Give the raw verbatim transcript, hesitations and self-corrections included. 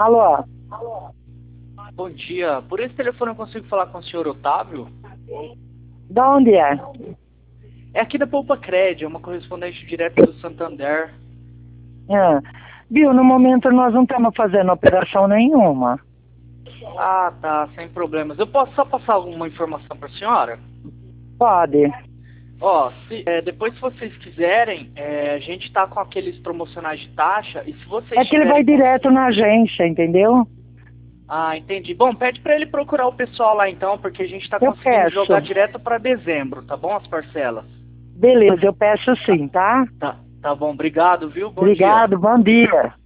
Alô? Bom dia. Por esse telefone eu consigo falar com o senhor Otávio? Da onde é? É aqui da Poupa Cred, é uma correspondente direta do Santander. É. Viu, no momento nós não estamos fazendo operação nenhuma. Ah, tá, sem problemas. Eu posso só passar alguma informação para a senhora? Pode. Ó, se, é, depois se vocês quiserem, é, a gente tá com aqueles promocionais de taxa e se vocês É que ele vai tiverem... direto na agência, entendeu? Ah, entendi. Bom, pede para ele procurar o pessoal lá então, porque a gente tá Eu conseguindo peço. jogar direto para dezembro, tá bom? As parcelas. Beleza, eu peço sim, tá? Tá, tá bom. Obrigado, viu? Bom dia. Obrigado, bom dia.